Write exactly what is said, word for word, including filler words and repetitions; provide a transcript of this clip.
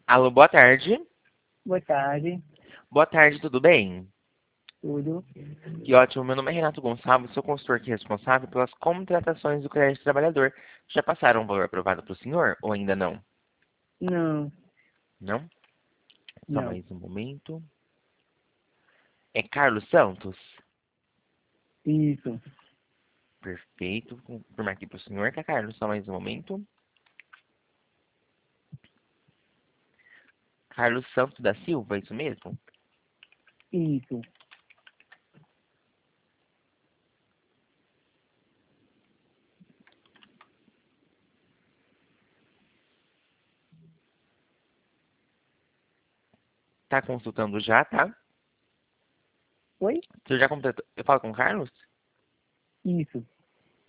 Alô, boa tarde. Boa tarde, Boa tarde, tudo bem? tudo. Que ótimo, meu nome é Renato Gonçalves, sou consultor aqui responsável pelas contratações do crédito trabalhador. Já passaram o valor aprovado para o senhor ou ainda não? Não, Não? Só não. mais um momento. É Carlos Santos? Isso, Perfeito. Vou confirmar aqui para o senhor que é Carlos, só mais um momento. Carlos Santos da Silva, isso mesmo? isso. Tá consultando já, tá? Oi? Você já completou? Eu falo com o Carlos? Isso.